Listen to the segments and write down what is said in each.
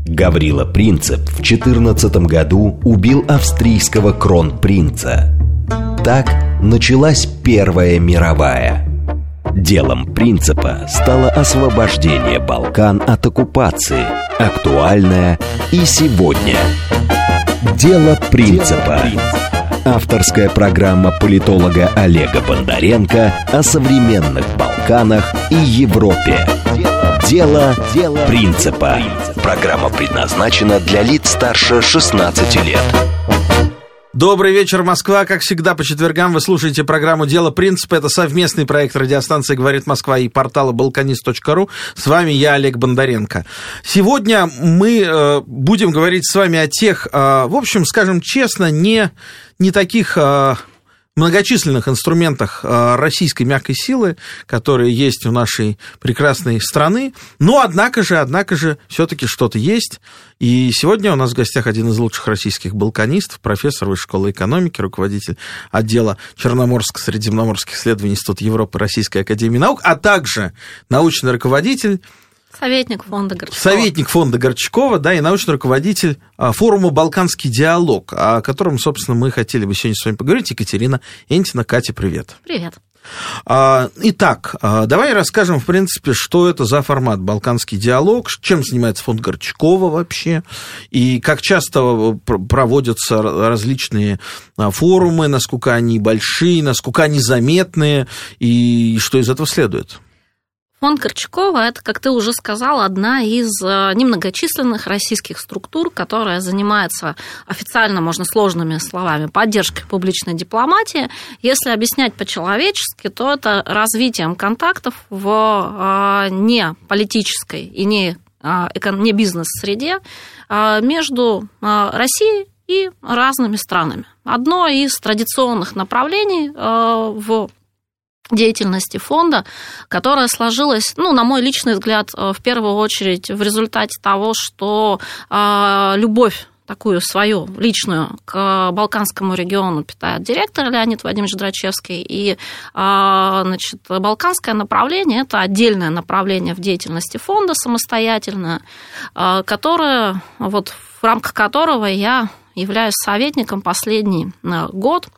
Гаврила Принцип в 14 году убил австрийского кронпринца. Так началась Первая мировая. Делом Принципа стало освобождение Балкан от оккупации, актуальное и сегодня. Дело Принципа. Авторская программа политолога Олега Бондаренко о современных Балканах и Европе. Дело Принципа. Программа предназначена для лиц старше 16 лет. Добрый вечер, Москва. Как всегда, по четвергам вы слушаете программу «Дело Принципа». Это совместный проект радиостанции «Говорит Москва» и портала balkanist.ru. С вами я, Олег Бондаренко. Сегодня мы будем говорить с вами о тех, в общем, скажем честно, не таких многочисленных инструментах российской мягкой силы, которые есть у нашей прекрасной страны, но, однако же, все-таки что-то есть. И сегодня у нас в гостях один из лучших российских балканистов, профессор Высшей школы экономики, руководитель отдела Черноморско-Средиземноморских исследований Института Европы Российской академии наук, а также научный руководитель, Советник фонда Горчакова. Советник фонда Горчакова, да, и научный руководитель форума «Балканский диалог», о котором, собственно, мы хотели бы сегодня с вами поговорить. Екатерина Энтина. Катя, привет. Привет. Итак, давай расскажем, в принципе, что это за формат «Балканский диалог», чем занимается фонд Горчакова вообще, и как часто проводятся различные форумы, насколько они большие, насколько они заметные, и что из этого следует. Фонд Горчакова – это, как ты уже сказал, одна из немногочисленных российских структур, которая занимается официально, можно сложными словами, поддержкой публичной дипломатии. Если объяснять по-человечески, то это развитием контактов в не политической и не бизнес-среде между Россией и разными странами. Одно из традиционных направлений в деятельности фонда, которая сложилась, на мой личный взгляд, в первую очередь в результате того, что любовь такую свою личную к Балканскому региону питает директор Леонид Владимирович Драчевский. И, балканское направление – это отдельное направление в деятельности фонда, самостоятельное, которое, в рамках которого я являюсь советником последний год.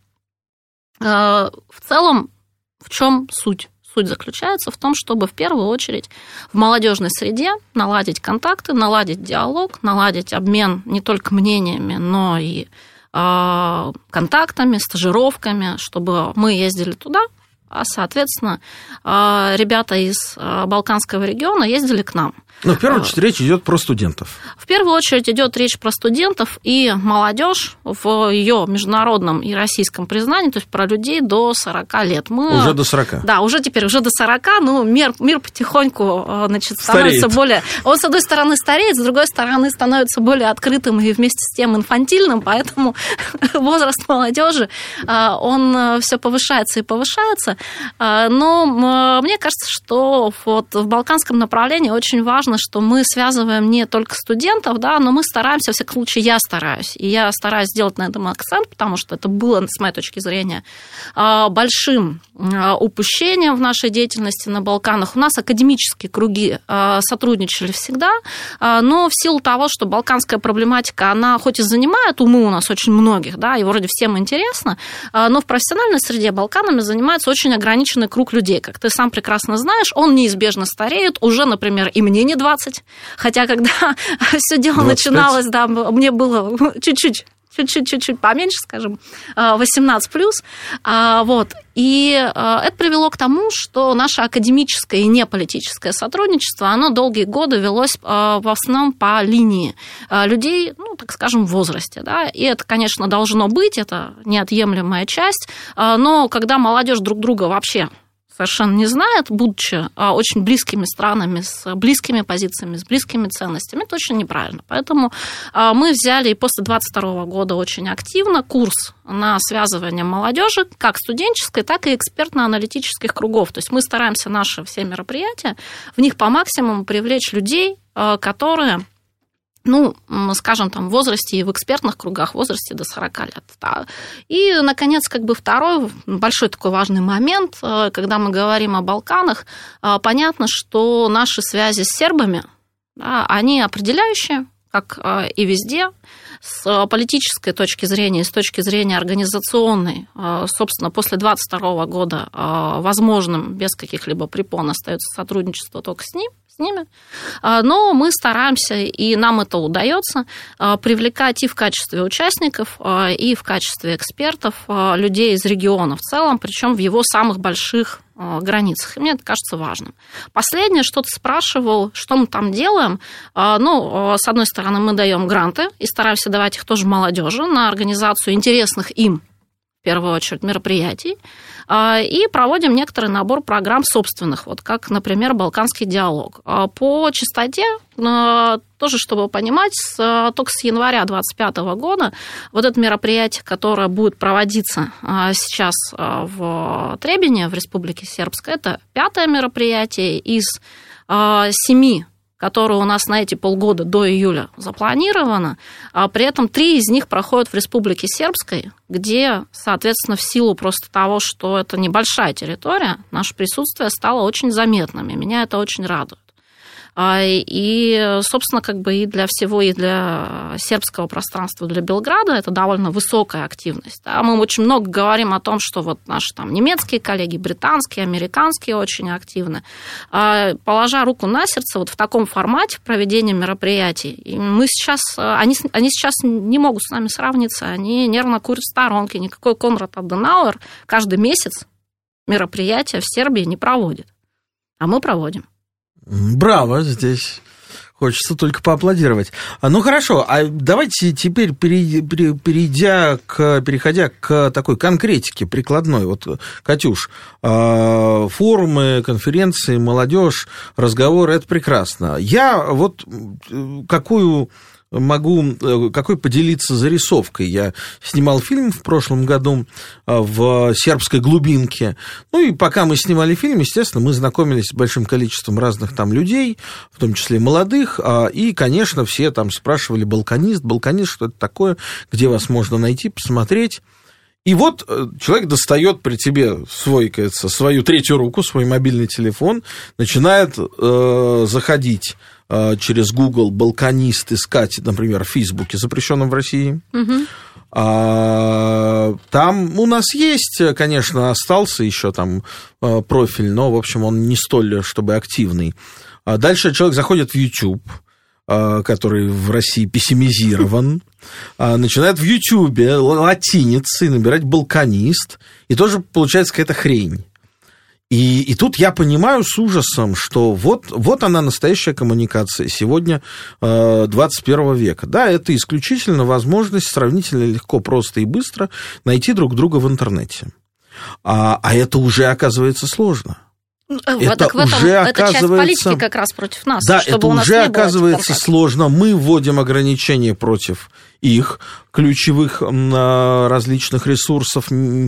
В целом, в чем суть? Суть заключается в том, чтобы в первую очередь в молодежной среде наладить контакты, наладить диалог, наладить обмен не только мнениями, но и контактами, стажировками, чтобы мы ездили туда, а, соответственно, ребята из Балканского региона ездили к нам. В первую очередь речь идет про студентов. В первую очередь идет речь про студентов и молодежь в ее международном и российском признании, то есть про людей до 40 лет. Уже до 40? Да, уже до 40, мир потихоньку становится более... Он, с одной стороны, стареет, с другой стороны, становится более открытым и вместе с тем инфантильным, поэтому возраст молодежи, он все повышается и повышается. Но мне кажется, что в балканском направлении очень важно, что мы связываем не только студентов, да, но мы стараемся, во всяком случае, я стараюсь сделать на этом акцент, потому что это было, с моей точки зрения, большим упущением в нашей деятельности на Балканах. У нас академические круги сотрудничали всегда, но в силу того, что балканская проблематика, она хоть и занимает умы у нас очень многих, да, и вроде всем интересно, но в профессиональной среде Балканами занимается очень ограниченный круг людей. Как ты сам прекрасно знаешь, он неизбежно стареет, уже, например, и мне не 20, хотя когда все дело 25. Начиналось, да, мне было чуть-чуть поменьше, скажем, 18+. И это привело к тому, что наше академическое и неполитическое сотрудничество, оно долгие годы велось в основном по линии людей, так скажем, в возрасте. Да? И это, конечно, должно быть, это неотъемлемая часть, но когда молодежь друг друга вообще совершенно не знает, будучи очень близкими странами, с близкими позициями, с близкими ценностями, это очень неправильно. Поэтому мы взяли и после 2022 года очень активно курс на связывание молодежи, как студенческой, так и экспертно-аналитических кругов. То есть мы стараемся наши все мероприятия, в них по максимуму привлечь людей, которые скажем, в возрасте и в экспертных кругах в возрасте до 40 лет. Да. И, наконец, второй большой такой важный момент, когда мы говорим о Балканах, понятно, что наши связи с сербами, да, они определяющие, как и везде, с политической точки зрения, с точки зрения организационной, собственно, после 2022 года возможным без каких-либо препон остается сотрудничество только с ними. Но мы стараемся, и нам это удается, привлекать и в качестве участников, и в качестве экспертов людей из региона в целом, причем в его самых больших границах. И мне это кажется важным. Последнее, что ты спрашивал, что мы там делаем. С одной стороны, мы даем гранты и стараемся давать их тоже молодежи на организацию интересных им, в первую очередь, мероприятий. И проводим некоторый набор программ собственных, вот как, например, «Балканский диалог». По частоте, тоже чтобы понимать, только с января 2025 года вот это мероприятие, которое будет проводиться сейчас в Требине, в Республике Сербской, это 5-е мероприятие из 7, которые у нас на эти полгода до июля запланировано, а при этом 3 из них проходят в Республике Сербской, где, соответственно, в силу просто того, что это небольшая территория, наше присутствие стало очень заметным, и меня это очень радует. И, собственно, и для всего, и для сербского пространства, для Белграда это довольно высокая активность. Да? Мы очень много говорим о том, что вот наши там немецкие коллеги, британские, американские очень активны. Положа руку на сердце, вот в таком формате проведения мероприятий, они сейчас не могут с нами сравниться, они нервно курят в сторонке. Никакой Конрад Аденауэр каждый месяц мероприятия в Сербии не проводит, а мы проводим. Браво, здесь хочется только поаплодировать. Ну, хорошо, а давайте теперь, переходя к такой конкретике прикладной. Вот, Катюш, форумы, конференции, молодежь, разговоры – это прекрасно. Я вот какой поделиться зарисовкой. Я снимал фильм в прошлом году в сербской глубинке. Ну и пока мы снимали фильм, естественно, мы знакомились с большим количеством разных там людей, в том числе молодых, и, конечно, все там спрашивали: балканист, что это такое, где вас можно найти, посмотреть. И вот человек достает при тебе свою 3-ю руку, свой мобильный телефон, начинает заходить через Google «балканист», искать, например, в Фейсбуке, запрещенном в России. Угу. Там у нас есть, конечно, остался еще там профиль, но, в общем, он не столь, чтобы активный. Дальше человек заходит в YouTube, который в России пессимизирован, начинает в Ютьюбе латиницей набирать «балканист», и тоже получается какая-то хрень. И тут я понимаю с ужасом, что вот она, настоящая коммуникация сегодня 21 века. Да, это исключительно возможность сравнительно легко, просто и быстро найти друг друга в интернете. А это уже оказывается сложно. Это часть политики как раз против нас. Да, это уже оказывается сложно. Мы вводим ограничения против их ключевых различных ресурсов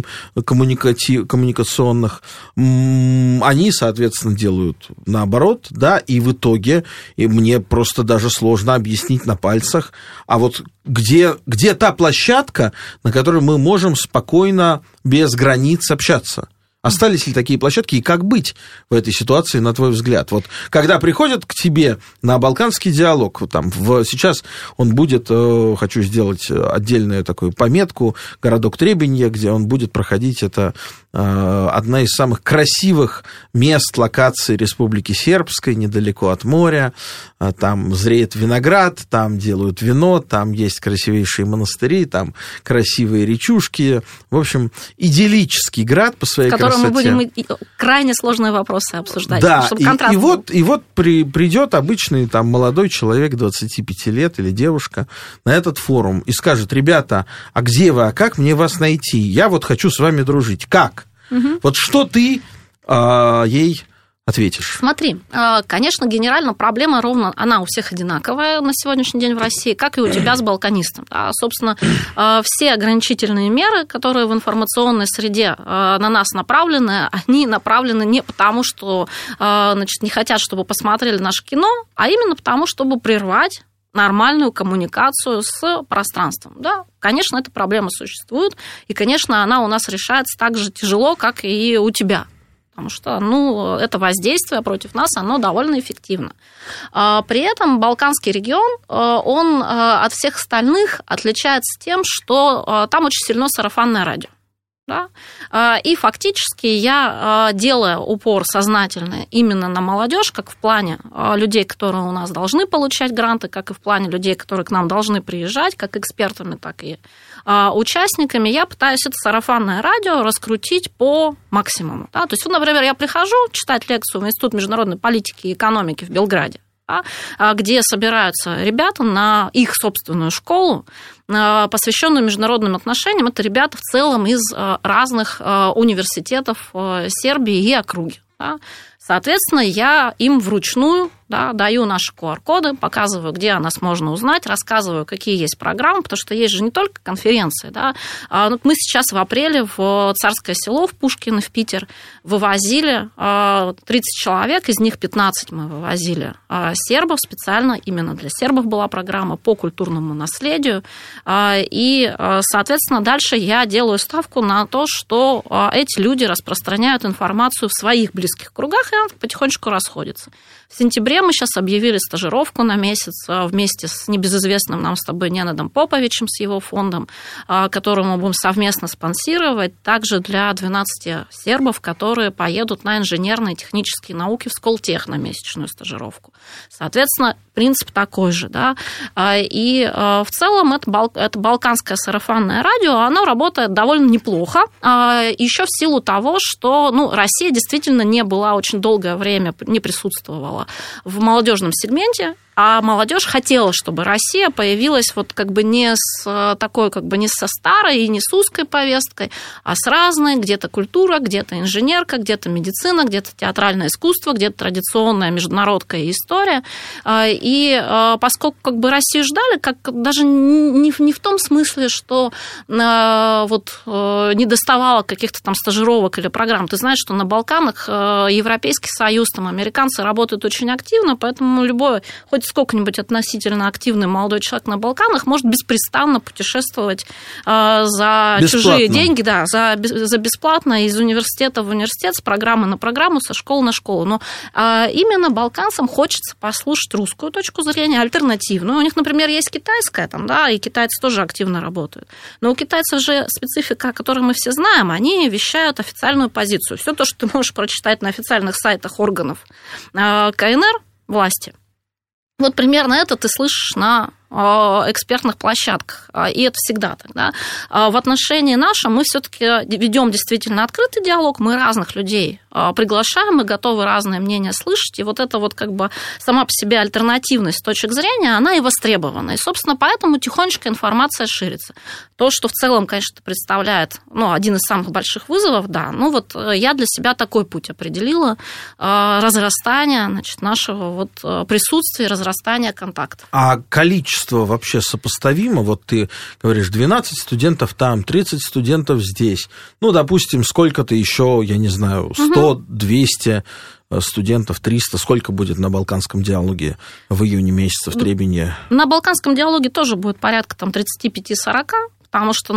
коммуникационных. Они, соответственно, делают наоборот, да, и в итоге мне просто даже сложно объяснить на пальцах, а вот где та площадка, на которой мы можем спокойно, без границ общаться. Остались ли такие площадки, и как быть в этой ситуации, на твой взгляд? Вот когда приходят к тебе на «Балканский диалог», сейчас он будет, хочу сделать отдельную такую пометку, городок Требинье, где он будет проходить, это одна из самых красивых мест, локаций Республики Сербской, недалеко от моря, там зреет виноград, там делают вино, там есть красивейшие монастыри, там красивые речушки, в общем, идиллический град по своей красоте. Мы будем крайне сложные вопросы обсуждать, да, чтобы контраст был. И вот придет обычный там молодой человек, 25 лет, или девушка на этот форум и скажет: ребята, а где вы, а как мне вас найти? Я вот хочу с вами дружить. Как? Угу. Вот что ты ей ответишь? Смотри, конечно, генерально проблема ровно, она у всех одинаковая на сегодняшний день в России, как и у тебя с балканистом. Собственно, все ограничительные меры, которые в информационной среде на нас направлены, они направлены не потому, что не хотят, чтобы посмотрели наше кино, а именно потому, чтобы прервать нормальную коммуникацию с пространством. Да, конечно, эта проблема существует, и, конечно, она у нас решается так же тяжело, как и у тебя. потому что, это воздействие против нас, оно довольно эффективно. При этом Балканский регион, он от всех остальных отличается тем, что там очень сильно сарафанное радио. Да? И фактически я, делая упор сознательно именно на молодежь, как в плане людей, которые у нас должны получать гранты, как и в плане людей, которые к нам должны приезжать, как экспертами, так и участниками, я пытаюсь это сарафанное радио раскрутить по максимуму. Да? То есть, например, я прихожу читать лекцию в Институт международной политики и экономики в Белграде, где собираются ребята на их собственную школу, посвященную международным отношениям. Это ребята в целом из разных университетов Сербии и округи. Соответственно, я им вручную даю наши QR-коды, показываю, где о нас можно узнать, рассказываю, какие есть программы, потому что есть же не только конференции. Да? Мы сейчас в апреле в Царское Село, в Пушкино, в Питер вывозили 30 человек, из них 15 мы вывозили сербов, специально именно для сербов была программа по культурному наследию. И, соответственно, дальше я делаю ставку на то, что эти люди распространяют информацию в своих близких кругах, и она потихонечку расходится. В сентябре мы сейчас объявили стажировку на месяц вместе с небезызвестным нам с тобой Ненадом Поповичем, с его фондом, который мы будем совместно спонсировать, также для 12 сербов, которые поедут на инженерные и технические науки в Сколтех на месячную стажировку. Соответственно, принцип такой же. Да? И в целом это балканское сарафанное радио, оно работает довольно неплохо, еще в силу того, что Россия действительно не была очень долгое время, не присутствовала в молодежном сегменте, а молодежь хотела, чтобы Россия появилась не с такой, не со старой и не с узкой повесткой, а с разной, где-то культура, где-то инженерка, где-то медицина, где-то театральное искусство, где-то традиционная международная история. И поскольку Россию ждали, даже не в том смысле, что не доставало каких-то там стажировок или программ. Ты знаешь, что на Балканах Европейский Союз, там американцы работают очень активно, поэтому любой, хоть сколько-нибудь относительно активный молодой человек на Балканах может беспрестанно путешествовать за чужие деньги, за бесплатно из университета в университет, с программы на программу, со школы на школу. Но именно балканцам хочется послушать русскую точку зрения, альтернативную. У них, например, есть китайская, и китайцы тоже активно работают. Но у китайцев же специфика, о которой мы все знаем, они вещают официальную позицию. Все то, что ты можешь прочитать на официальных сайтах органов КНР, власти, примерно это ты слышишь на экспертных площадках, и это всегда так. Да? В отношении нашем мы все-таки ведем действительно открытый диалог, мы разных людей приглашаем, мы готовы разные мнения слышать, и это сама по себе альтернативность точек зрения, она и востребована, и, собственно, поэтому тихонечко информация ширится. То, что в целом, конечно, представляет один из самых больших вызовов, я для себя такой путь определила, разрастание нашего присутствия, разрастание контактов. А количество вообще сопоставимо? Ты говоришь, 12 студентов там, 30 студентов здесь. Допустим, сколько-то еще, я не знаю, 100, 200 студентов, 300. Сколько будет на Балканском диалоге в июне месяце в Требенье? На Балканском диалоге тоже будет порядка 35-40. Потому что,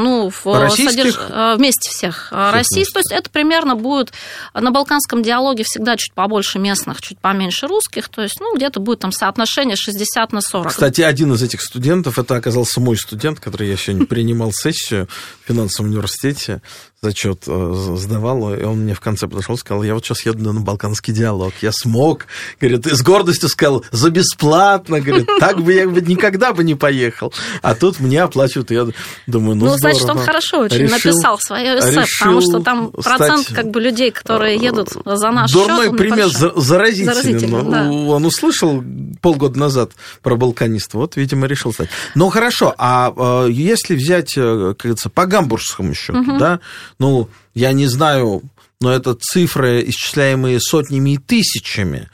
вместе всех российских, то есть это примерно будет на Балканском диалоге всегда чуть побольше местных, чуть поменьше русских, то есть, где-то будет соотношение 60/40. Кстати, один из этих студентов, это оказался мой студент, который я сегодня принимал сессию в финансовом университете, зачет сдавал, и он мне в конце подошел и сказал, я сейчас еду на Балканский диалог, я смог, говорит, и с гордостью сказал, за бесплатно, говорит, так бы я никогда бы не поехал, а тут мне оплачивают, и я думаю, значит, он хорошо очень написал свое эссе, потому что там процент людей, которые едут за наш счет. Дурной пример заразителен. Да. Он услышал полгода назад про балканистов, видимо, решил стать. Хорошо, а если взять, как говорится, по гамбургскому счету, да, я не знаю, но это цифры, исчисляемые сотнями и тысячами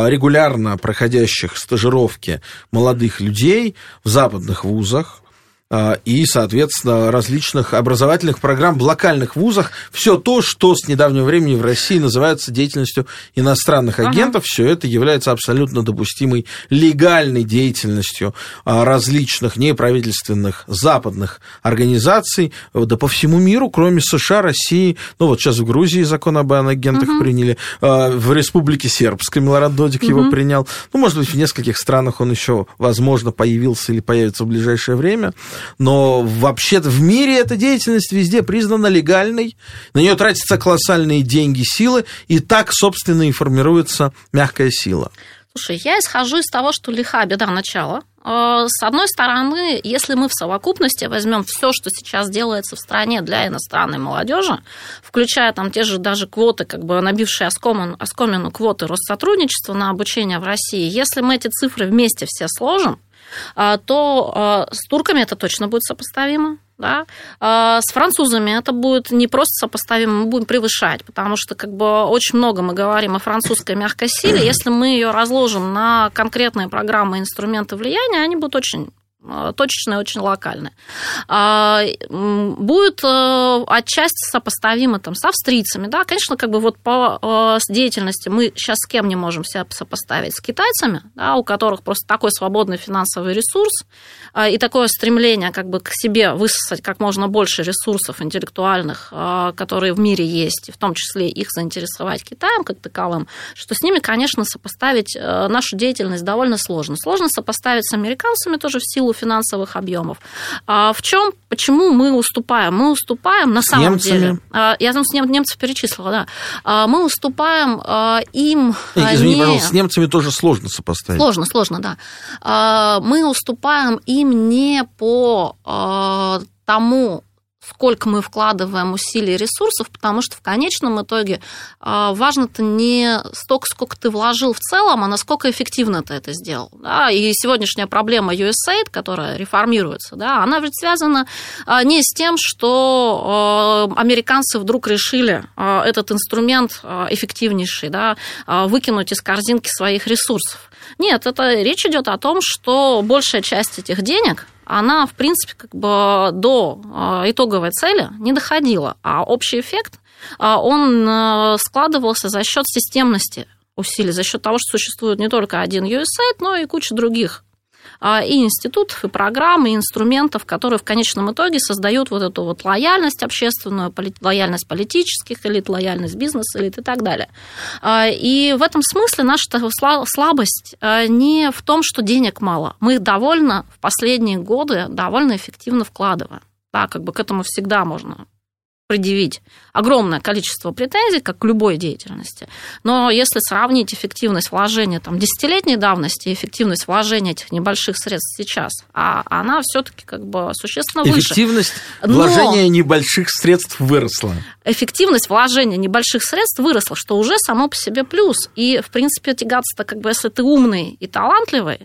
регулярно проходящих стажировки молодых людей в западных вузах, и, соответственно, различных образовательных программ в локальных вузах. Все то, что с недавнего времени в России называется деятельностью иностранных агентов, все это является абсолютно допустимой легальной деятельностью различных неправительственных западных организаций, да по всему миру, кроме США, России. Ну вот сейчас в Грузии закон об агентах приняли, в Республике Сербской Милорад Додик его принял. Ну, может быть, в нескольких странах он еще, возможно, появился или появится в ближайшее время. Но вообще-то в мире эта деятельность везде признана легальной, на нее тратятся колоссальные деньги, силы, и так, собственно, и формируется мягкая сила. Слушай, я исхожу из того, что лиха беда начала. С одной стороны, если мы в совокупности возьмем все, что сейчас делается в стране для иностранной молодежи, включая там те же даже квоты, как бы набившие оскомину квоты Россотрудничества на обучение в России, если мы эти цифры вместе все сложим, то с турками это точно будет сопоставимо. Да? С французами это будет не просто сопоставимо, мы будем превышать, потому что как бы очень много мы говорим о французской мягкой силе. Если мы ее разложим на конкретные программы и инструменты влияния, они будут очень точечные, очень локальные. Будет отчасти сопоставимо там, с австрийцами. Да? Конечно, как бы вот по деятельности мы сейчас с кем не можем себя сопоставить? С китайцами, да, у которых просто такой свободный финансовый ресурс и такое стремление как бы к себе высосать как можно больше ресурсов интеллектуальных, которые в мире есть, и в том числе их заинтересовать Китаем как таковым, что с ними, конечно, сопоставить нашу деятельность довольно сложно. Сложно сопоставить с американцами тоже в силу финансовых объемов. Почему мы уступаем? Мы уступаем на самом деле. Я там немцев перечислила, да. Мы уступаем им. Извини, пожалуйста, с немцами тоже сложно сопоставить. Сложно, да. Мы уступаем им не по тому, сколько мы вкладываем усилий и ресурсов, потому что в конечном итоге важно-то не столько, сколько ты вложил в целом, а насколько эффективно ты это сделал. Да? И сегодняшняя проблема USAID, которая реформируется, да, она ведь связана не с тем, что американцы вдруг решили этот инструмент эффективнейший, да, выкинуть из корзинки своих ресурсов. Нет, это речь идет о том, что большая часть этих денег, она, в принципе, как бы до итоговой цели не доходила, а общий эффект, он складывался за счет системности усилий, за счет того, что существует не только один USAID, но и куча других и институтов, и программ, и инструментов, которые в конечном итоге создают вот эту вот лояльность общественную, лояльность политических элит, лояльность бизнес-элит и так далее. И в этом смысле наша слабость не в том, что денег мало. Мы в последние годы довольно эффективно вкладываем. Да, как бы к этому всегда можно предъявить огромное количество претензий, как к любой деятельности. Но если сравнить эффективность вложения там, 10-летней давности и эффективность вложения этих небольших средств сейчас, она все-таки как бы существенно выше. Эффективность вложения небольших средств выросла. Эффективность вложения небольших средств выросла, что уже само по себе плюс. И, в принципе, тягаться-то, как бы, если ты умный и талантливый,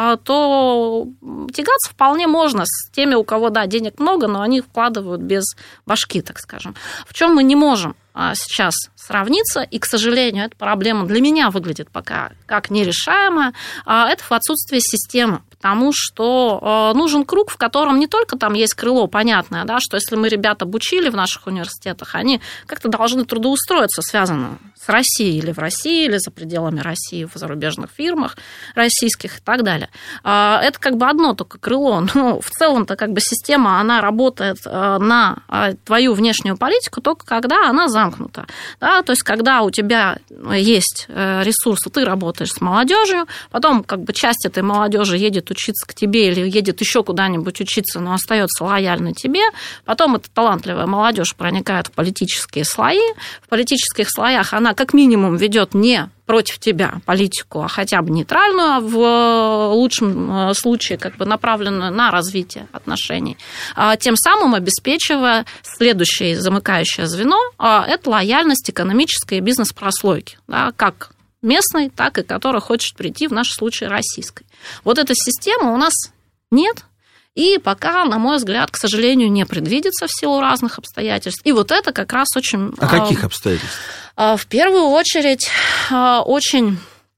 то тягаться вполне можно с теми, у кого, да, денег много, но они вкладывают без башки, так скажем. В чем мы не можем сейчас сравниться, и, к сожалению, эта проблема для меня выглядит пока как нерешаемая, это в отсутствии системы, потому что нужен круг, в котором не только там есть крыло понятное, да, что если мы ребят обучили в наших университетах, они как-то должны трудоустроиться, связано с Россией, или в России, или за пределами России, в зарубежных фирмах российских и так далее. Это как бы одно только крыло, но в целом-то как бы система, она работает на твою внешнюю политику только когда она замкнута. Да? То есть когда у тебя есть ресурсы, ты работаешь с молодежью, потом как бы часть этой молодежи едет учиться к тебе или едет еще куда-нибудь учиться, но остается лояльна тебе, потом эта талантливая молодежь проникает в политические слои, в политических слоях она как минимум ведет не против тебя политику, а хотя бы нейтральную, а в лучшем случае как бы направленную на развитие отношений, тем самым обеспечивая следующее замыкающее звено, это лояльность экономической и бизнес-прослойки, да, как местной, так и которая хочет прийти, в нашем случае, российской. Вот этой системы у нас нет, и пока, на мой взгляд, к сожалению, не предвидится в силу разных обстоятельств. И вот это как раз очень... А каких обстоятельств? В первую очередь, очень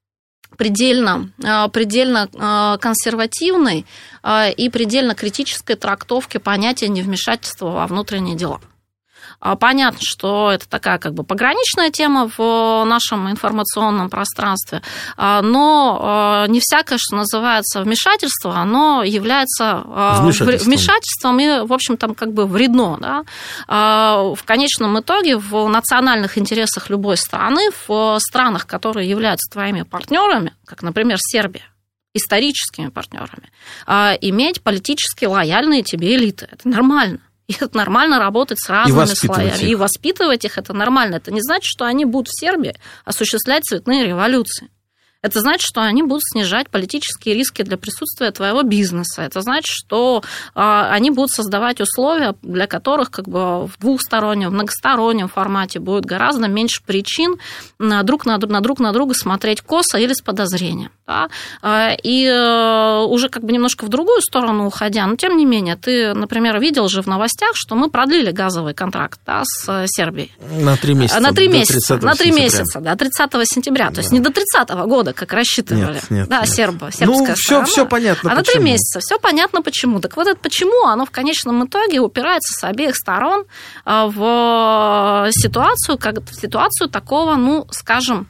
предельно консервативной и предельно критической трактовки понятия невмешательства во внутренние дела. Понятно, что это такая как бы пограничная тема в нашем информационном пространстве, но не всякое, что называется вмешательство, оно является вмешательством и, в общем, там как бы вредно. Да? В конечном итоге в национальных интересах любой страны, в странах, которые являются твоими партнерами, как, например, Сербия, историческими партнерами, иметь политически лояльные тебе элиты. Это нормально. И это нормально работать с разными слоями. И воспитывать их это нормально. Это не значит, что они будут в Сербии осуществлять цветные революции. Это значит, что они будут снижать политические риски для присутствия твоего бизнеса. Это значит, что они будут создавать условия, для которых как бы в двухстороннем, в многостороннем формате будет гораздо меньше причин друг на друга смотреть косо или с подозрением. Да? И уже как бы немножко в другую сторону уходя, но тем не менее, ты, например, видел же в новостях, что мы продлили газовый контракт, да, с Сербией. На 3 месяца. На 3 месяца, до 30 сентября. Да. То есть не до 30 года, как рассчитывали. Нет. Сербская сторона. Все понятно, а на 3 месяца. Все понятно, почему. Так вот это почему, оно в конечном итоге упирается с обеих сторон в ситуацию такого, ну, скажем,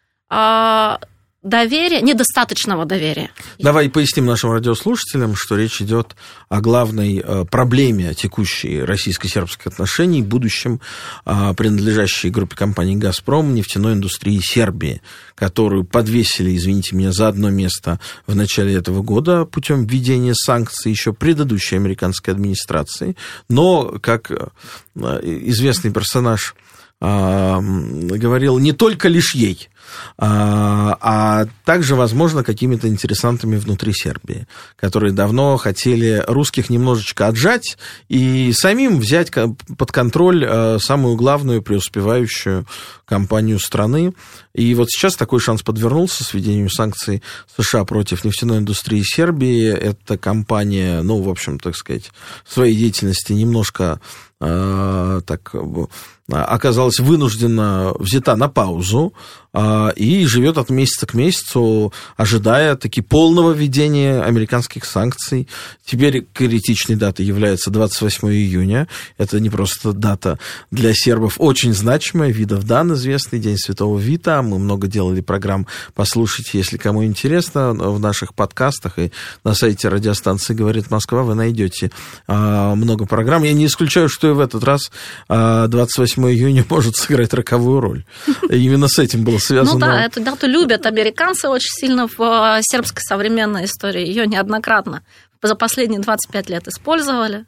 недостаточного доверия. Давай поясним нашим радиослушателям, что речь идет о главной проблеме текущей российско-сербских отношений, будущем принадлежащей группе компаний «Газпром» нефтяной индустрии Сербии, которую подвесили, извините меня, за одно место в начале этого года путем введения санкций еще предыдущей американской администрации. Но, как известный персонаж говорил, не только лишь ей, а также, возможно, какими-то интересантами внутри Сербии, которые давно хотели русских немножечко отжать и самим взять под контроль самую главную преуспевающую компанию страны. И вот сейчас такой шанс подвернулся с введением санкций США против нефтяной индустрии Сербии. Эта компания, ну, в общем, так сказать, в своей деятельности немножко оказалась вынуждена взята на паузу и живет от месяца к месяцу, ожидая таки полного введения американских санкций. Теперь критичной датой является 28 июня. Это не просто дата для сербов, очень значимая. Видовдан, известный, День Святого Вита. Мы много делали программ, послушайте, если кому интересно, в наших подкастах и на сайте радиостанции «Говорит Москва» вы найдете много программ. Я не исключаю, что и в этот раз 28 июня может сыграть роковую роль. Именно с этим было связано. Ну да, эту дату любят американцы очень сильно в сербской современной истории. Ее неоднократно за последние 25 лет использовали.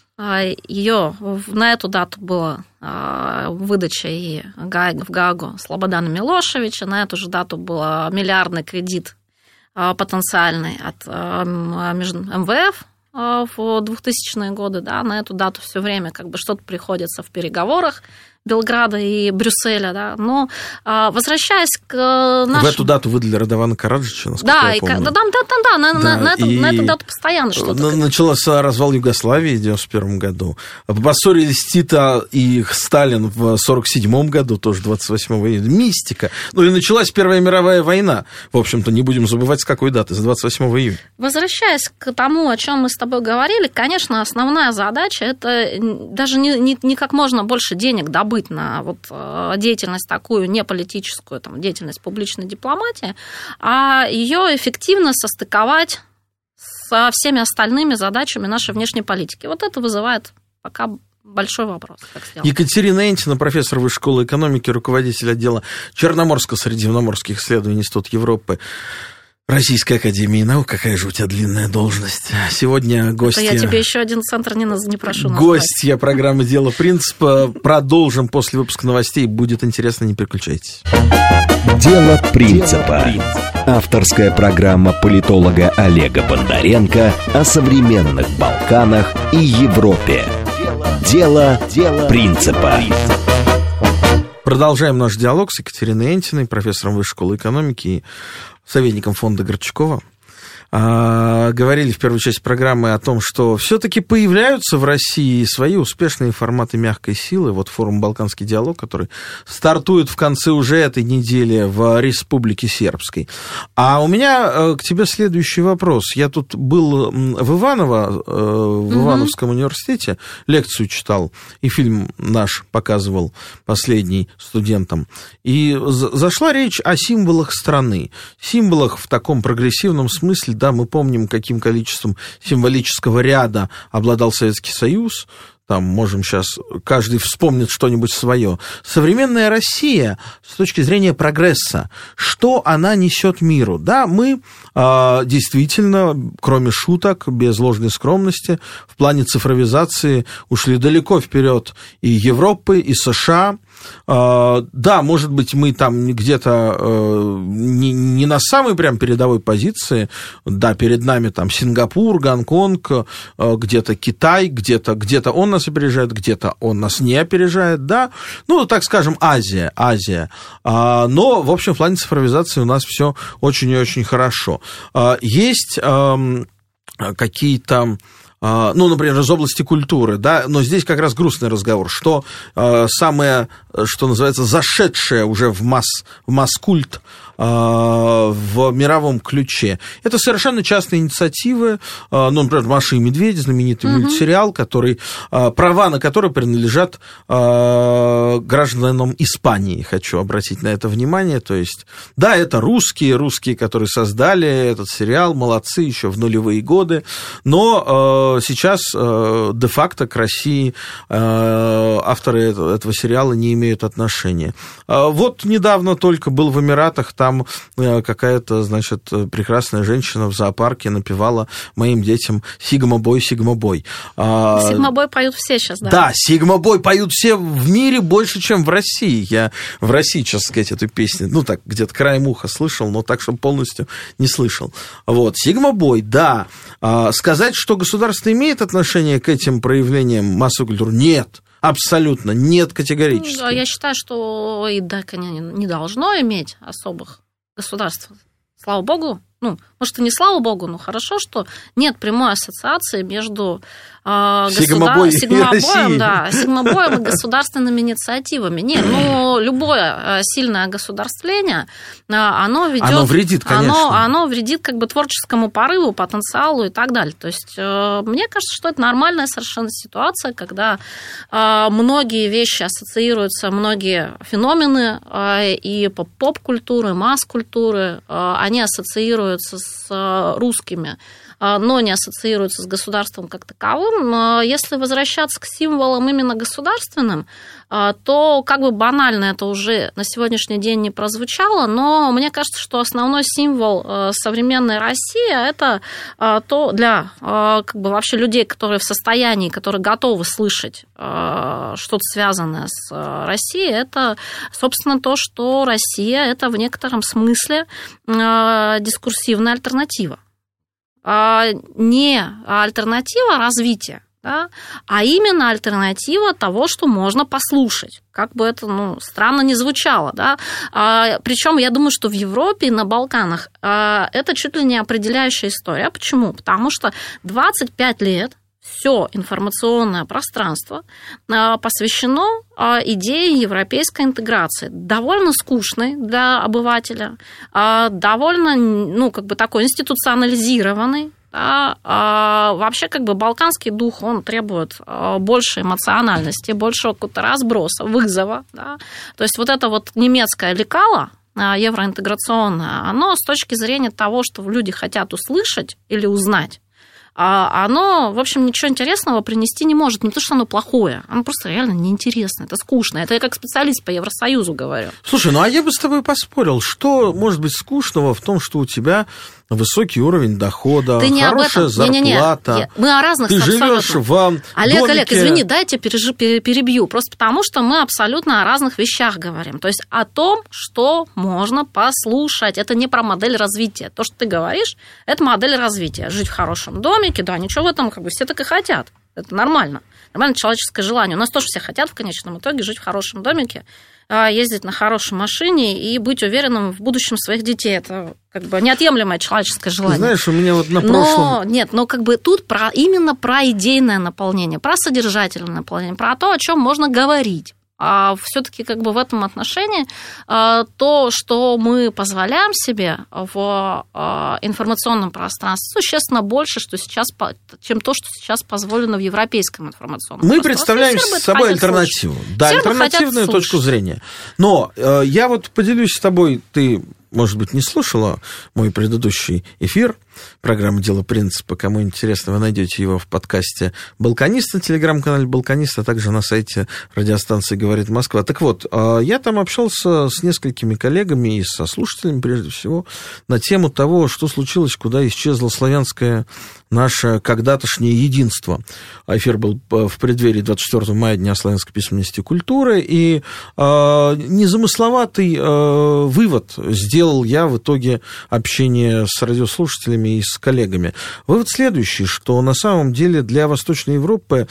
На эту дату была выдача и в Гаагу Слободана Милошевича, на эту же дату был миллиардный кредит потенциальный от МВФ в 2000-е годы, да, на эту дату все время как бы что-то приходится в переговорах Белграда и Брюсселя, да, но возвращаясь к нашему... В эту дату выдали Радована Караджича, насколько я помню. На эту дату постоянно что-то. Начался развал Югославии в 1991 году. Поссорились Тита и Сталин в 1947 году, тоже 28 июня. Мистика. Ну и началась Первая мировая война. В общем-то, не будем забывать, с какой даты, с 28 июня. Возвращаясь к тому, о чем мы с тобой говорили, конечно, основная задача – это даже не как можно больше денег добыть на вот деятельность такую неполитическую, там, деятельность публичной дипломатии, а ее эффективно состыковать со всеми остальными задачами нашей внешней политики. Вот это вызывает пока большой вопрос. Екатерина Энтина, профессор Высшей школы экономики, руководитель отдела Черноморско-Средиземноморских исследований Института Европы Российской академии наук. Какая же у тебя длинная должность. Сегодня гостья... Это я тебе еще один центр не прошу назвать. Гостья программы «Дело принципа». Продолжим после выпуска новостей. Будет интересно, не переключайтесь. «Дело принципа». Авторская программа политолога Олега Бондаренко о современных Балканах и Европе. «Дело принципа». Продолжаем наш диалог с Екатериной Энтиной, профессором Высшей школы экономики и советником фонда Горчакова. говорили в первой части программы о том, что все-таки появляются в России свои успешные форматы мягкой силы. Вот форум «Балканский диалог», который стартует в конце уже этой недели в Республике Сербской. А у меня к тебе следующий вопрос. Я тут был в Иваново, в Ивановском университете, лекцию читал, и фильм наш показывал последний студентам. И зашла речь о символах страны. Символах в таком прогрессивном смысле, да, мы помним, каким количеством символического ряда обладал Советский Союз. Там можем сейчас, каждый вспомнит что-нибудь свое. Современная Россия, с точки зрения прогресса, что она несет миру? Да, мы действительно, кроме шуток, без ложной скромности, в плане цифровизации ушли далеко вперед и Европы, и США. Да, может быть, мы там где-то не на самой прям передовой позиции, да, перед нами там Сингапур, Гонконг, где-то Китай, где-то он нас опережает, где-то он нас не опережает, да, ну, так скажем, Азия, но, в общем, в плане цифровизации у нас все очень и очень хорошо. Есть какие-то... ну, например, из области культуры, да, но здесь как раз грустный разговор, что самое, что называется, зашедшее уже в масс-культ в мировом ключе. Это совершенно частные инициативы, ну, например, «Маша и медведь», знаменитый мультсериал, права на который принадлежат гражданам Испании, хочу обратить на это внимание, то есть, да, это русские, которые создали этот сериал, молодцы, еще в нулевые годы, но сейчас де-факто к России авторы этого сериала не имеют отношения. Вот недавно только был в Эмиратах, там какая-то, значит, прекрасная женщина в зоопарке напевала моим детям «Сигма-бой, Сигма-бой». Сигма-бой поют все сейчас, да? Да, Сигма-бой поют все в мире больше, чем в России. Я в России, честно сказать, эту песню, ну, так, где-то краем уха слышал, но так, чтобы полностью не слышал. Вот, Сигма-бой, да. Сказать, что государство имеет отношение к этим проявлениям массовой культуры? Нет. Абсолютно нет, категорически. Я считаю, что и да, конечно, не должно иметь особых государств. Слава богу. Ну, может, и не слава богу, но хорошо, что нет прямой ассоциации между Сигма-боем и государственными инициативами. Нет, ну, любое сильное государствление, оно ведет... Оно вредит, конечно. Оно вредит как бы творческому порыву, потенциалу и так далее. То есть, мне кажется, что это нормальная совершенно ситуация, когда многие вещи ассоциируются, многие феномены и поп-культуры, масс-культуры, они ассоциируются с русскими, но не ассоциируются с государством как таковым. Если возвращаться к символам именно государственным, то как бы банально это уже на сегодняшний день не прозвучало, но мне кажется, что основной символ современной России – это то для как бы вообще людей, которые в состоянии, которые готовы слышать что-то связанное с Россией, это, собственно, то, что Россия – это в некотором смысле дискурсивная альтернатива. Не альтернатива развития, да, а именно альтернатива того, что можно послушать. Как бы это странно не звучало. Да? Причем я думаю, что в Европе и на Балканах это чуть ли не определяющая история. Почему? Потому что 25 лет все информационное пространство посвящено идее европейской интеграции. Довольно скучной для обывателя, довольно, как бы такой институционализированный. Да, вообще, как бы балканский дух, он требует больше эмоциональности, большего какого-то разброса, вызова. Да. То есть вот это вот немецкое лекало, евроинтеграционное, оно с точки зрения того, что люди хотят услышать или узнать, оно, в общем, ничего интересного принести не может. Не то, что оно плохое, оно просто реально неинтересно, это скучно. Это я как специалист по Евросоюзу говорю. Слушай, а я бы с тобой поспорил, что может быть скучного в том, что у тебя высокий уровень дохода, хорошая зарплата. Мы о разных Ты живешь в Олег, извини, дайте перебью. Просто потому, что мы абсолютно о разных вещах говорим. То есть о том, что можно послушать. Это не про модель развития. То, что ты говоришь, это модель развития. Жить в хорошем домике, да, ничего в этом, как бы все так и хотят. Это нормально. Нормально человеческое желание. У нас тоже все хотят в конечном итоге жить в хорошем домике, ездить на хорошей машине и быть уверенным в будущем своих детей. Это как бы неотъемлемое человеческое желание. Ты знаешь, у меня вот на прошлом... Но как бы тут именно про идейное наполнение, про содержательное наполнение, про то, о чем можно говорить. А все-таки как бы в этом отношении то, что мы позволяем себе в информационном пространстве, существенно больше, чем то, что сейчас позволено в европейском информационном пространстве. Мы представляем собой альтернативу. Да, альтернативную точку зрения. Но я вот поделюсь с тобой, ты, может быть, не слушала мой предыдущий эфир программы «Дело принципа». Кому интересно, вы найдете его в подкасте «Балканист» на телеграм-канале «Балканист», а также на сайте радиостанции «Говорит Москва». Так вот, я там общался с несколькими коллегами и со слушателями, прежде всего, на тему того, что случилось, куда исчезло славянское наше когда-тошнее единство. Эфир был в преддверии 24 мая, Дня славянской письменности и культуры, и незамысловатый вывод сделал я в итоге общения с радиослушателями и с коллегами. Вывод следующий, что на самом деле для Восточной Европы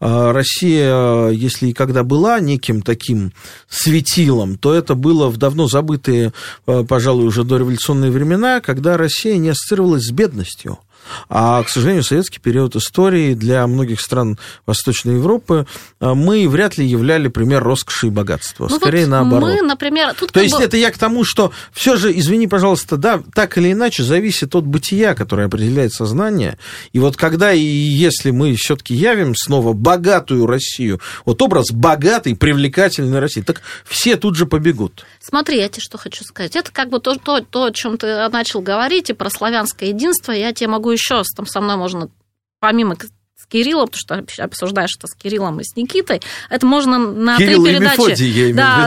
Россия, если и когда была неким таким светилом, то это было в давно забытые, пожалуй, уже дореволюционные времена, когда Россия не ассоциировалась с бедностью. А, к сожалению, в советский период истории для многих стран Восточной Европы мы вряд ли являли пример роскоши и богатства. Скорее наоборот. Мы, например, то есть это я к тому, что все же, извини, пожалуйста, да, так или иначе зависит от бытия, которое определяет сознание. И вот когда и если мы все-таки явим снова богатую Россию, вот образ богатой, привлекательной России, так все тут же побегут. Смотри, я тебе что хочу сказать. Это как бы то, о чем ты начал говорить, и про славянское единство. Я тебе могу еще, там со мной можно, помимо с Кириллом, потому что обсуждаешь это с Кириллом и с Никитой, это можно на Кирилл 3 передачи... Мефодий, я имею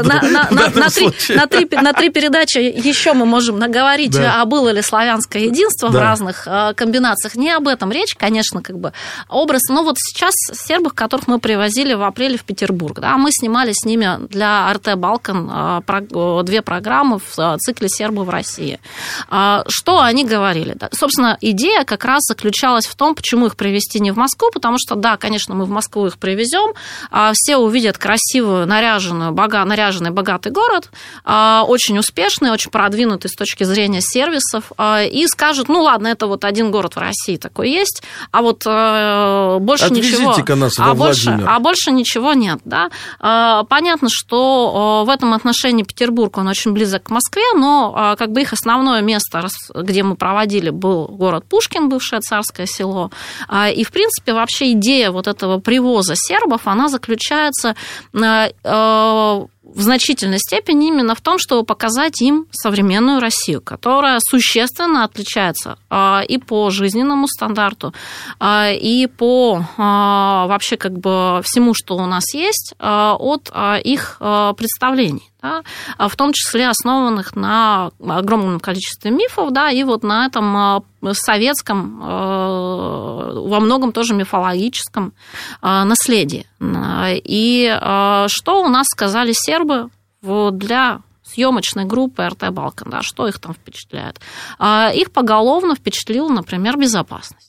в виду. На 3 передачи еще мы можем наговорить, да. Было ли славянское единство да. в разных комбинациях. Не об этом речь, конечно, как бы образ. Но вот сейчас сербов, которых мы привозили в апреле в Петербург, да, мы снимали с ними для РТ «Балкан» 2 программы в цикле «Сербы в России». Что они говорили? Да? Собственно, идея как раз заключалась в том, почему их привезти не в Москву, потому что, да, конечно, мы в Москву их привезем, все увидят красивую, наряженный, богатый город, очень успешный, очень продвинутый с точки зрения сервисов, и скажут, ну ладно, это вот один город в России такой есть, а вот больше ничего. Отвезите-ка нас во Владимир. Больше ничего нет, да. Понятно, что в этом отношении Петербург, он очень близок к Москве, но как бы их основное место, где мы проводили, был город Пушкин, бывшее Царское Село, и, в принципе, вообще идея вот этого привоза сербов, она заключается в значительной степени именно в том, чтобы показать им современную Россию, которая существенно отличается и по жизненному стандарту, и по вообще как бы всему, что у нас есть, от их представлений. Да, в том числе основанных на огромном количестве мифов, да, и вот на этом советском, во многом тоже мифологическом наследии. И что у нас сказали сербы для съемочной группы РТ «Балкан», да, что их там впечатляет? Их поголовно впечатлила, например, безопасность.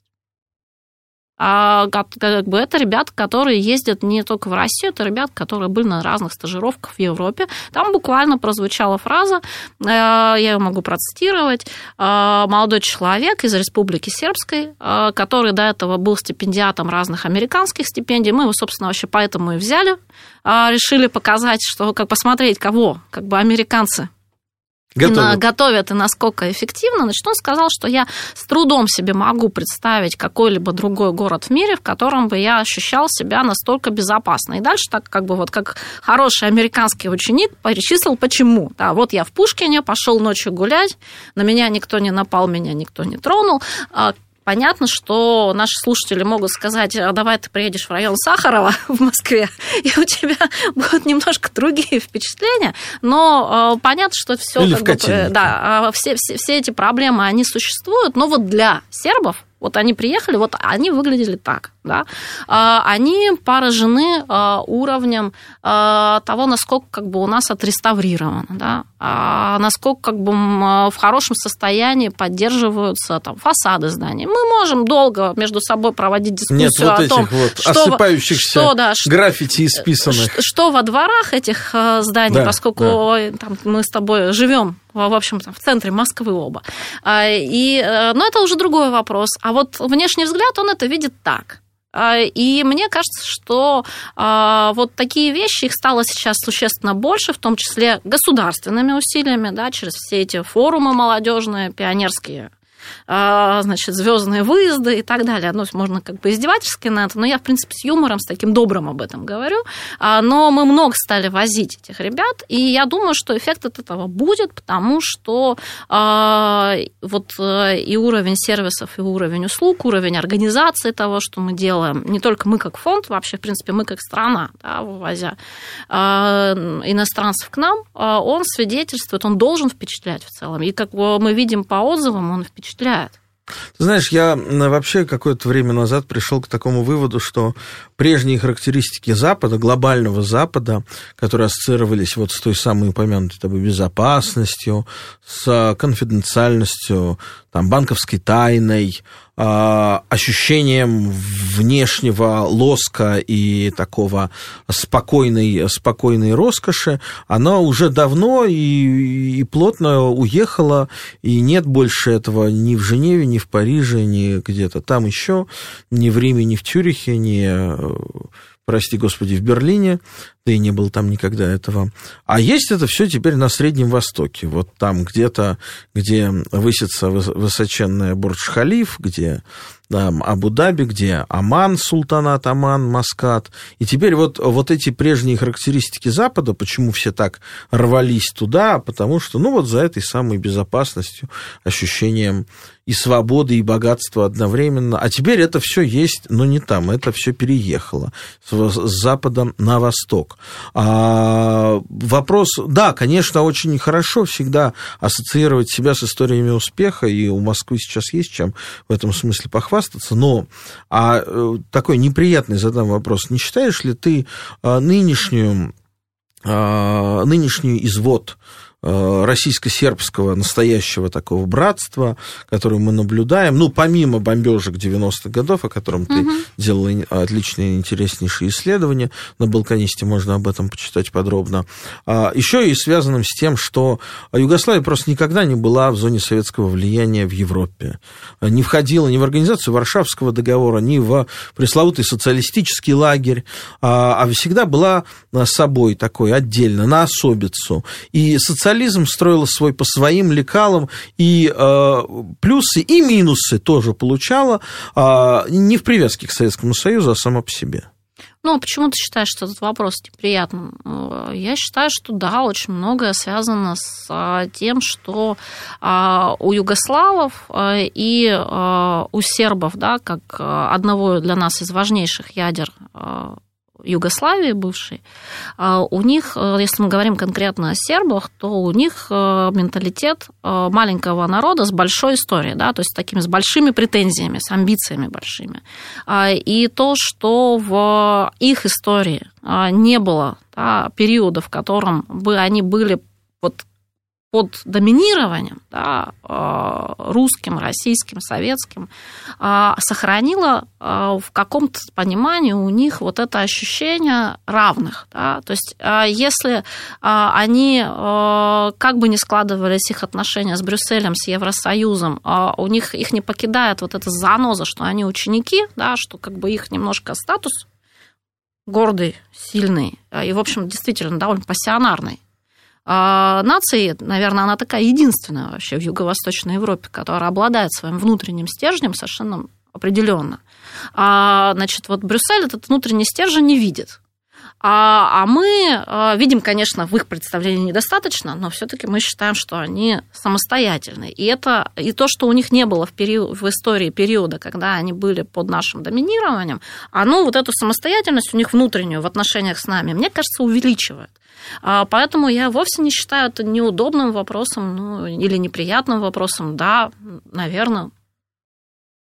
Как бы это ребята, которые ездят не только в Россию, это ребята, которые были на разных стажировках в Европе. Там буквально прозвучала фраза, я ее могу процитировать, молодой человек из Республики Сербской, который до этого был стипендиатом разных американских стипендий, мы его, собственно, вообще поэтому и взяли, решили показать, что, как посмотреть, кого как бы американцы готовят и насколько эффективно. Значит, он сказал, что я с трудом себе могу представить какой-либо другой город в мире, в котором бы я ощущал себя настолько безопасно. И дальше так как бы вот как хороший американский ученик перечислил, почему. Да, вот я в Пушкине, пошел ночью гулять, на меня никто не напал, меня никто не тронул. Понятно, что наши слушатели могут сказать, давай ты приедешь в район Сахарова в Москве, и у тебя будут немножко другие впечатления, но понятно, что все, или как бы, да, все эти проблемы, они существуют, но вот для сербов Вот они приехали, вот они выглядели так, да. Они поражены уровнем того, насколько как бы у нас отреставрировано, да, насколько как бы в хорошем состоянии поддерживаются там фасады зданий. Мы можем долго между собой проводить дискуссию о том, что, осыпающихся граффити исписанных. Что во дворах этих зданий, да, поскольку там, мы с тобой живем, в общем-то, в центре Москвы оба. Но это уже другой вопрос. А вот внешний взгляд, он это видит так. И мне кажется, что вот такие вещи, их стало сейчас существенно больше, в том числе государственными усилиями, да, через все эти форумы молодежные, пионерские, значит, звездные выезды и так далее. Ну, можно как бы издевательски на это, но я, в принципе, с юмором, с таким добрым об этом говорю. Но мы много стали возить этих ребят, и я думаю, что эффект от этого будет, потому что вот и уровень сервисов, и уровень услуг, уровень организации того, что мы делаем, не только мы как фонд, вообще, в принципе, мы как страна, да, вывозя иностранцев к нам, он свидетельствует, он должен впечатлять в целом. И как мы видим по отзывам, он впечатляет. Ты знаешь, я вообще какое-то время назад пришел к такому выводу, что прежние характеристики Запада, глобального Запада, которые ассоциировались вот с той самой упомянутой тобой безопасностью, с конфиденциальностью, там, банковской тайной, ощущением внешнего лоска и такого спокойной роскоши, она уже давно и плотно уехала, и нет больше этого ни в Женеве, ни в Париже, ни где-то там еще, ни в Риме, ни в Цюрихе, ни, прости господи, в Берлине, ты не был там никогда этого. А есть это все теперь на Среднем Востоке, вот там где-то, где высится высоченная Бурдж-Халиф, где там Абу-Даби, где Оман, султанат Оман, Маскат. И теперь вот эти прежние характеристики Запада, почему все так рвались туда, потому что, ну, вот за этой самой безопасностью, ощущением и свободы, и богатства одновременно. А теперь это все есть, но не там, это все переехало с Запада на Восток. Вопрос, да, конечно, очень хорошо всегда ассоциировать себя с историями успеха, и у Москвы сейчас есть чем в этом смысле похвастаться, но такой неприятный задам вопрос. Не считаешь ли ты нынешний извод российско-сербского настоящего такого братства, которое мы наблюдаем, ну, помимо бомбежек 90-х годов, о котором ты делала отличные, интереснейшие исследования, на «Балканисте» можно об этом почитать подробно, еще и связанным с тем, что Югославия просто никогда не была в зоне советского влияния в Европе, не входила ни в организацию Варшавского договора, ни в пресловутый социалистический лагерь, а всегда была собой такой отдельно, на особицу, и социализм строила свой по своим лекалам, и плюсы, и минусы тоже получала, не в привязке к Советскому Союзу, а сама по себе. Ну, почему ты считаешь, что этот вопрос неприятным? Я считаю, что да, очень многое связано с тем, что у югославов и у сербов, да, как одного для нас из важнейших ядер Югославии бывшей, у них, если мы говорим конкретно о сербах, то у них менталитет маленького народа с большой историей, да, то есть такими с большими претензиями, с амбициями большими. И то, что в их истории не было, да, периода, в котором бы они были вот под доминированием, да, русским, российским, советским, сохранило в каком-то понимании у них вот это ощущение равных. Да? То есть если они, как бы ни складывались их отношения с Брюсселем, с Евросоюзом, у них их не покидает вот эта заноза, что они ученики, да, что как бы их немножко статус гордый, сильный и, в общем, действительно довольно пассионарный. Нации, наверное, она такая единственная вообще в Юго-Восточной Европе, которая обладает своим внутренним стержнем совершенно определенно. Значит, вот Брюссель этот внутренний стержень не видит. А мы видим, конечно, в их представлении недостаточно, но все-таки мы считаем, что они самостоятельны. И то, что у них не было в истории периода, когда они были под нашим доминированием, оно вот эту самостоятельность у них внутреннюю в отношениях с нами, мне кажется, увеличивает. Поэтому я вовсе не считаю это неудобным вопросом, ну, или неприятным вопросом. Да, наверное, в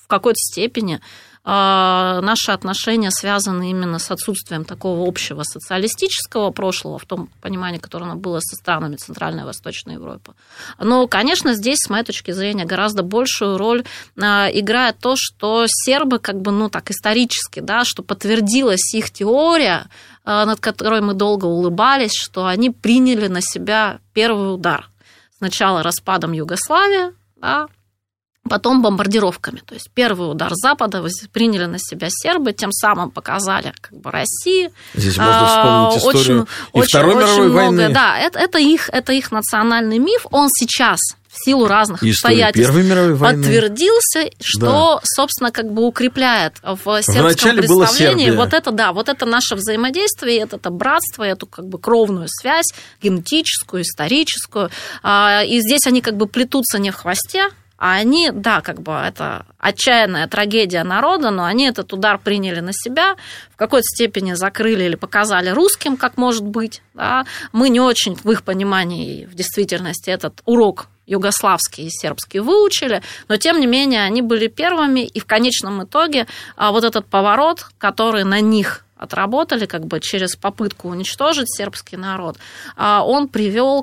какой-то степени наши отношения связаны именно с отсутствием такого общего социалистического прошлого, в том понимании, которое было со странами Центральной и Восточной Европы. Но, конечно, здесь, с моей точки зрения, гораздо большую роль играет то, что сербы, так исторически, да, что подтвердилась их теория, над которой мы долго улыбались, что они приняли на себя первый удар. Сначала распадом Югославии, да, потом бомбардировками. То есть первый удар Запада приняли на себя сербы, тем самым показали России. Здесь можно вспомнить историю и Второй мировой войны. Да, это их национальный миф. Он сейчас в силу разных обстоятельств подтвердился, что, собственно, укрепляет в сербском представлении вот это наше взаимодействие, это братство, эту кровную связь, генетическую, историческую. И здесь они плетутся не в хвосте, а они, это отчаянная трагедия народа, но они этот удар приняли на себя, в какой-то степени закрыли или показали русским, как может быть. Да. Мы не очень, в их понимании, в действительности, этот урок югославский и сербский выучили, но, тем не менее, они были первыми, и в конечном итоге вот этот поворот, который на них отработали через попытку уничтожить сербский народ, он привел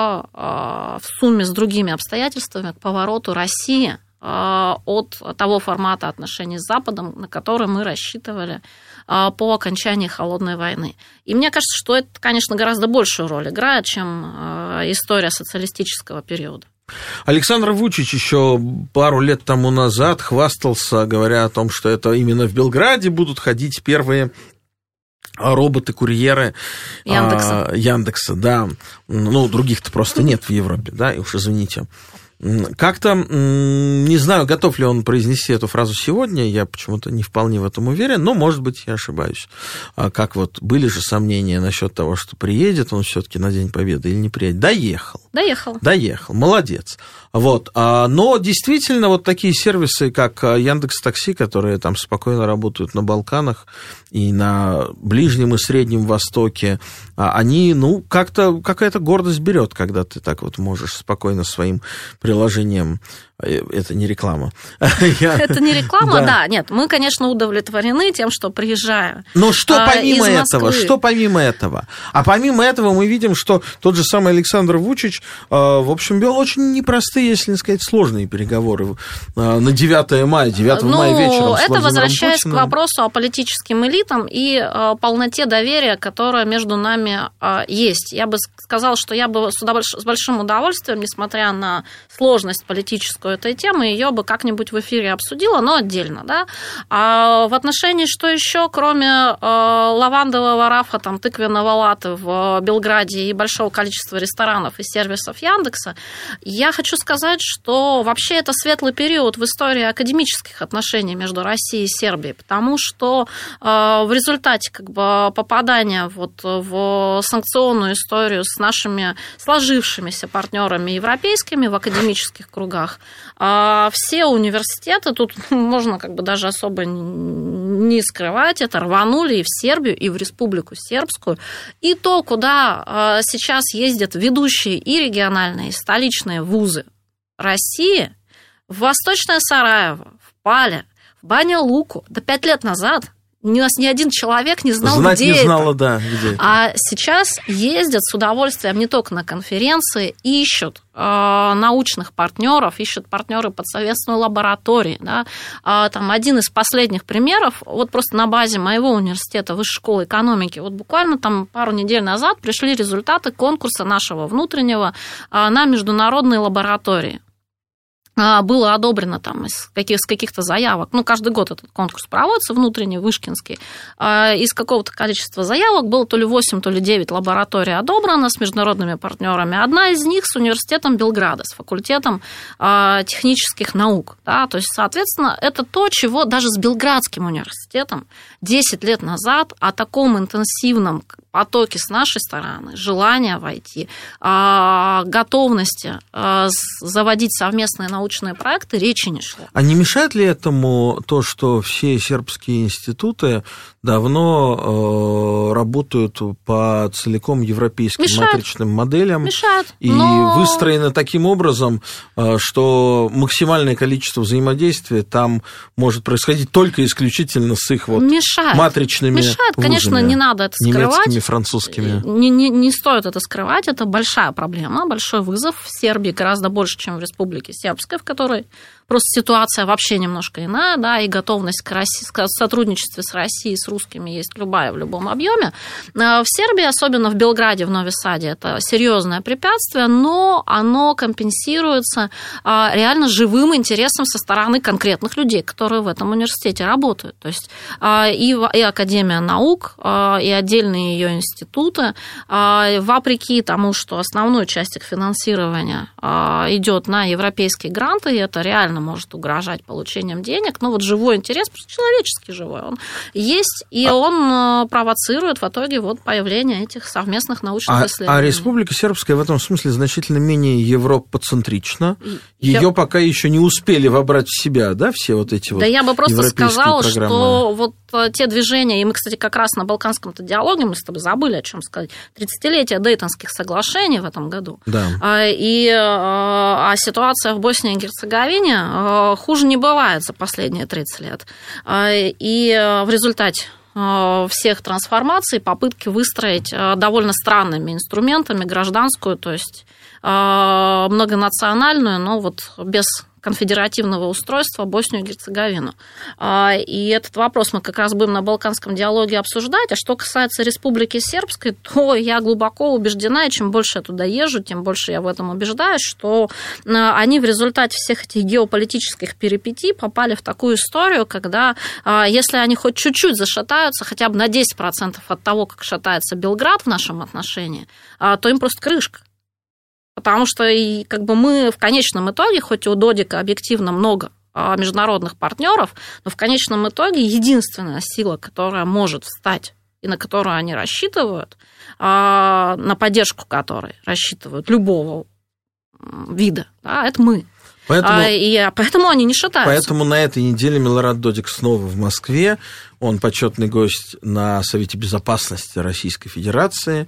в сумме с другими обстоятельствами к повороту России от того формата отношений с Западом, на который мы рассчитывали по окончании Холодной войны. И мне кажется, что это, конечно, гораздо большую роль играет, чем история социалистического периода. Александр Вучич еще пару лет тому назад хвастался, говоря о том, что это именно в Белграде будут ходить первые роботы-курьеры Яндекса, да. Других-то просто нет в Европе, да, и уж извините. Как-то, не знаю, готов ли он произнести эту фразу сегодня, я почему-то не вполне в этом уверен, но, может быть, я ошибаюсь. Как были же сомнения насчет того, что приедет он все-таки на День Победы или не приедет. Доехал, молодец. Но действительно такие сервисы, как Яндекс.Такси, которые там спокойно работают на Балканах и на Ближнем и Среднем Востоке, они, как-то какая-то гордость берет, когда ты так можешь спокойно своим приложением. Это не реклама. Это не реклама, да. Нет, мы, конечно, удовлетворены тем, что приезжая из Москвы. Но что помимо этого? А помимо этого мы видим, что тот же самый Александр Вучич, в общем, вел очень непростые, если не сказать, сложные переговоры на 9 мая вечером. Это возвращаясь к вопросу о политическим элитам и полноте доверия, которое между нами есть. Я бы сказала, что я бы с большим удовольствием, несмотря на сложность политическую этой темы, ее бы как-нибудь в эфире обсудила, но отдельно, да. А в отношении, что еще, кроме лавандового рафа, тыквенного латте в Белграде и большого количества ресторанов и сервисов Яндекса, я хочу сказать, что вообще это светлый период в истории академических отношений между Россией и Сербией, потому что в результате попадания в санкционную историю с нашими сложившимися партнерами европейскими в академических кругах, все университеты, тут можно даже особо не скрывать, это рванули и в Сербию, и в Республику Сербскую. И то, куда сейчас ездят ведущие и региональные, и столичные вузы России, в Восточное Сараево, в Пале, в Баня-Луку, 5 лет назад у нас ни один человек не знал, где это. А сейчас ездят с удовольствием не только на конференции, ищут научных партнеров, ищут партнеры под совместную лабораторию. Да. Один из последних примеров, просто на базе моего университета Высшей школы экономики, буквально пару недель назад пришли результаты конкурса нашего внутреннего на международные лаборатории. Было одобрено с каких-то заявок, каждый год этот конкурс проводится, внутренний, вышкинский, из какого-то количества заявок было то ли 8, то ли 9 лабораторий одобрено с международными партнерами. Одна из них с университетом Белграда, с факультетом технических наук. Да? То есть, соответственно, это то, чего даже с Белградским университетом 10 лет назад о таком интенсивном потоки с нашей стороны, желание войти, готовности заводить совместные научные проекты, речи не шло. А не мешает ли этому то, что все сербские институты давно работают по целиком европейским матричным моделям? Мешает. И выстроены таким образом, что максимальное количество взаимодействия там может происходить только исключительно с их матричными вузами. Мешает, конечно, не надо это скрывать. Немецкими, французскими. Не стоит это скрывать, это большая проблема, большой вызов. В Сербии гораздо больше, чем в Республике Сербской, в которой просто ситуация вообще немножко иная, да, и готовность к сотрудничеству с Россией, с русскими есть любая в любом объеме. В Сербии, особенно в Белграде, в Нови Саде, это серьезное препятствие, но оно компенсируется реально живым интересом со стороны конкретных людей, которые в этом университете работают. То есть и Академия наук, и отдельные ее институты, вопреки тому, что основную часть их финансирования идет на европейские гранты, и это реально может угрожать получением денег, но вот живой интерес, просто человеческий живой, он есть, и он провоцирует в итоге вот появление этих совместных научных исследований. А Республика Сербская в этом смысле значительно менее европоцентрична. Ее пока еще не успели вобрать в себя, да, все вот эти вот европейские программы. Да, я бы просто сказала, что вот те движения, и мы, кстати, как раз на Балканском-то диалоге, мы с тобой забыли о чем сказать, 30-летие Дейтонских соглашений в этом году, да. А ситуация в Боснии и Герцеговине хуже не бывает за последние 30 лет. И в результате всех трансформаций, попытки выстроить довольно странными инструментами гражданскую, то есть многонациональную, но вот без конфедеративного устройства Боснию и Герцеговину. И этот вопрос мы как раз будем на Балканском диалоге обсуждать. А что касается Республики Сербской, то я глубоко убеждена, и чем больше я туда езжу, тем больше я в этом убеждаюсь, что они в результате всех этих геополитических перипетий попали в такую историю, когда если они хоть чуть-чуть зашатаются, хотя бы на 10% от того, как шатается Белград в нашем отношении, то им просто крышка. Потому что и как бы мы в конечном итоге, хоть у Додика объективно много международных партнеров, но в конечном итоге единственная сила, которая может встать и на которую они рассчитывают, на поддержку которой рассчитывают любого вида, да, это мы. Поэтому они не шатаются. Поэтому на этой неделе Милорад Додик снова в Москве. Он почетный гость на Совете Безопасности Российской Федерации,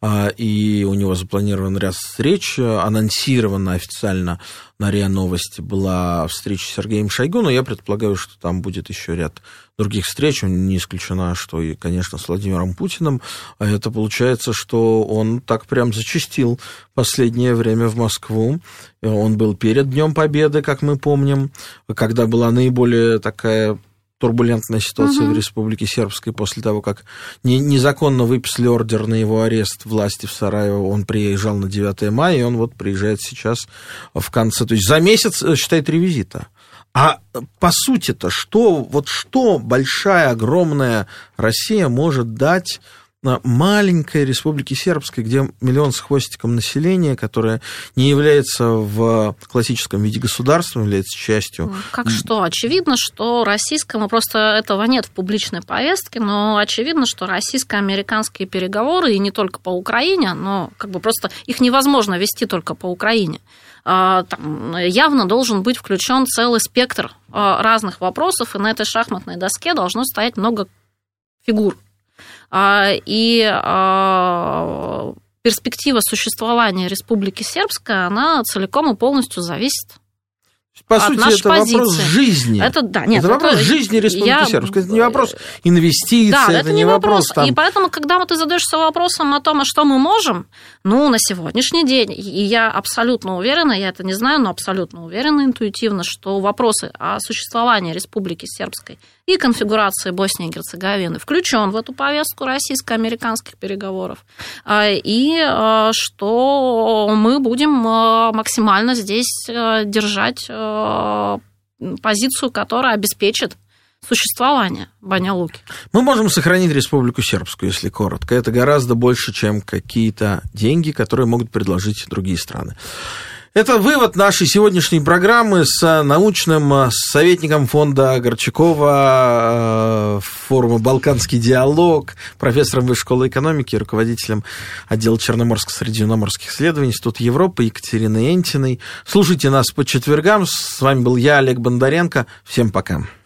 и у него запланирован ряд встреч. Анонсирована официально на РИА Новости была встреча с Сергеем Шойгу, но я предполагаю, что там будет еще ряд других встреч. Не исключено, что и, конечно, с Владимиром Путиным. Это получается, что он так прям зачастил последнее время в Москву. Он был перед Днем Победы, как мы помним, когда была наиболее такая турбулентная ситуация в Республике Сербской после того, как незаконно выписали ордер на его арест власти в Сараево. Он приезжал на 9 мая, и он вот приезжает сейчас в конце. То есть за месяц, считай, 3 визита. А по сути-то, что большая, огромная Россия может дать маленькой Республике Сербской, где миллион с хвостиком населения, которое не является в классическом виде государством, является частью... Как что? Очевидно, что российскому, просто этого нет в публичной повестке, но очевидно, что российско-американские переговоры, и не только по Украине, но как бы просто их невозможно вести только по Украине. Там явно должен быть включен целый спектр разных вопросов, и на этой шахматной доске должно стоять много фигур. И перспектива существования Республики Сербская, она целиком и полностью зависит по сути, это позиции. Вопрос жизни. Это вопрос жизни Республики Сербской. Это не вопрос инвестиций, да, это не вопрос... И поэтому, когда ты задаешься вопросом о том, что мы можем, на сегодняшний день, и я абсолютно уверена, я это не знаю, но абсолютно уверена интуитивно, что вопросы о существовании Республики Сербской и конфигурации Боснии и Герцеговины включен в эту повестку российско-американских переговоров, и что мы будем максимально здесь держать позицию, которая обеспечит существование Баня-Луки. Мы можем сохранить Республику Сербскую, если коротко. Это гораздо больше, чем какие-то деньги, которые могут предложить другие страны. Это вывод нашей сегодняшней программы с научным советником фонда Горчакова, форума «Балканский диалог», профессором Высшей школы экономики, руководителем отдела Черноморско-Средиземноморских исследований Института Европы Екатериной Энтиной. Слушайте нас по четвергам. С вами был я, Олег Бондаренко. Всем пока.